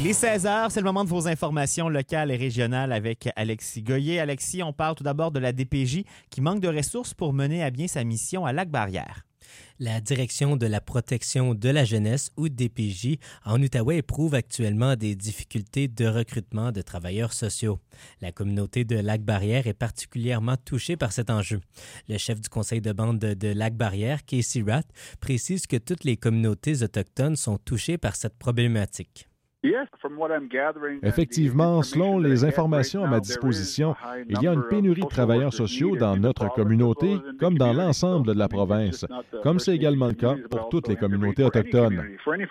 Il est 16h, c'est le moment de vos informations locales et régionales avec Alexis Goyer. Alexis, on parle tout d'abord de la DPJ qui manque de ressources pour mener à bien sa mission à Lac-Barrière. La Direction de la protection de la jeunesse, ou DPJ, en Outaouais éprouve actuellement des difficultés de recrutement de travailleurs sociaux. La communauté de Lac-Barrière est particulièrement touchée par cet enjeu. Le chef du conseil de bande de Lac-Barrière, Casey Ratt, précise que toutes les communautés autochtones sont touchées par cette problématique. Effectivement, selon les informations à ma disposition, il y a une pénurie de travailleurs sociaux dans notre communauté comme dans l'ensemble de la province, comme c'est également le cas pour toutes les communautés autochtones.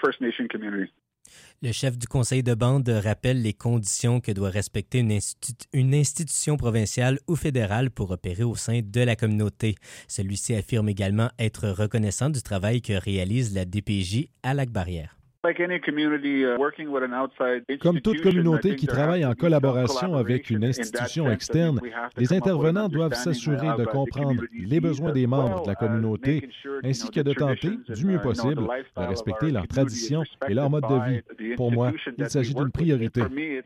Le chef du conseil de bande rappelle les conditions que doit respecter une institution provinciale ou fédérale pour opérer au sein de la communauté. Celui-ci affirme également être reconnaissant du travail que réalise la DPJ à Lac-Barrière. Comme toute communauté qui travaille en collaboration avec une institution externe, les intervenants doivent s'assurer de comprendre les besoins des membres de la communauté ainsi que de tenter, du mieux possible, de respecter leurs traditions et leur mode de vie. Pour moi, il s'agit d'une priorité.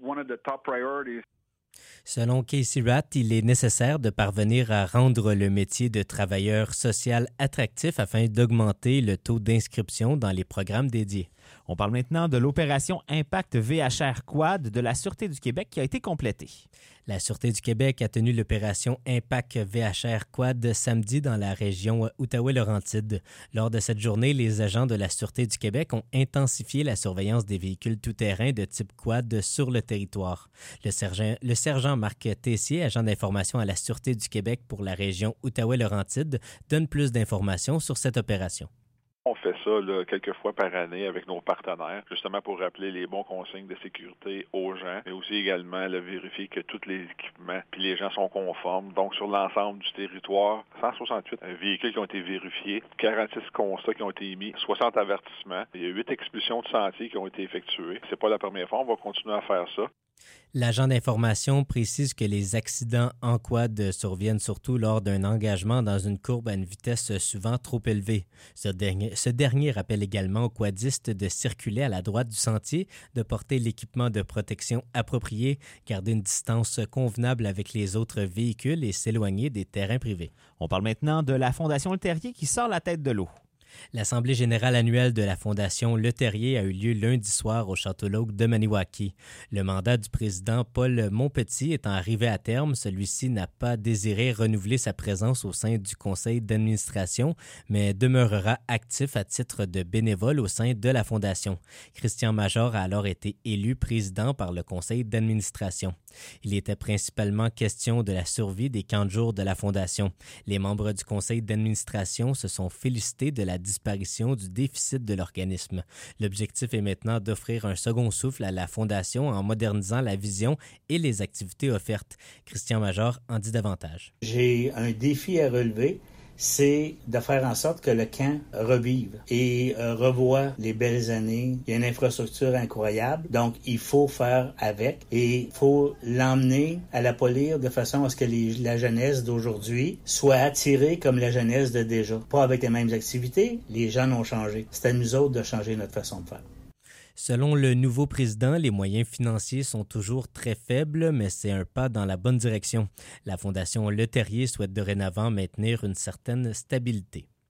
Selon Casey Ratt, il est nécessaire de parvenir à rendre le métier de travailleur social attractif afin d'augmenter le taux d'inscription dans les programmes dédiés. On parle maintenant de l'opération Impact VHR Quad de la Sûreté du Québec qui a été complétée. La Sûreté du Québec a tenu l'opération Impact VHR Quad samedi dans la région Outaouais-Laurentides. Lors de cette journée, les agents de la Sûreté du Québec ont intensifié la surveillance des véhicules tout-terrain de type Quad sur le territoire. Le sergent Marc Tessier, agent d'information à la Sûreté du Québec pour la région Outaouais-Laurentides, donne plus d'informations sur cette opération. On fait ça là, quelques fois par année avec nos partenaires, justement pour rappeler les bons consignes de sécurité aux gens, mais aussi également vérifier que tous les équipements puis les gens sont conformes. Donc, sur l'ensemble du territoire, 168 véhicules qui ont été vérifiés, 46 constats qui ont été émis, 60 avertissements. Il y a 8 expulsions de sentiers qui ont été effectuées. C'est pas la première fois, on va continuer à faire ça. L'agent d'information précise que les accidents en quad surviennent surtout lors d'un engagement dans une courbe à une vitesse souvent trop élevée. Ce dernier rappelle également aux quadistes de circuler à la droite du sentier, de porter l'équipement de protection approprié, garder une distance convenable avec les autres véhicules et s'éloigner des terrains privés. On parle maintenant de la Fondation Le Terrier qui sort la tête de l'eau. L'Assemblée générale annuelle de la Fondation Le Terrier a eu lieu lundi soir au Château L'Oak de Maniwaki. Le mandat du président Paul Monpetit étant arrivé à terme, celui-ci n'a pas désiré renouveler sa présence au sein du conseil d'administration, mais demeurera actif à titre de bénévole au sein de la Fondation. Christian Major a alors été élu président par le conseil d'administration. Il était principalement question de la survie des camps de jour de la Fondation. Les membres du conseil d'administration se sont félicités de la disparition du déficit de l'organisme. L'objectif est maintenant d'offrir un second souffle à la Fondation en modernisant la vision et les activités offertes. Christian Major en dit davantage. J'ai un défi à relever, c'est de faire en sorte que le camp revive et revoie les belles années. Il y a une infrastructure incroyable, donc il faut faire avec et il faut l'emmener à la polir de façon à ce que la jeunesse d'aujourd'hui soit attirée comme la jeunesse de déjà. Pas avec les mêmes activités, les gens ont changé. C'est à nous autres de changer notre façon de faire. Selon le nouveau président, les moyens financiers sont toujours très faibles, mais c'est un pas dans la bonne direction. La Fondation Le Terrier souhaite dorénavant maintenir une certaine stabilité.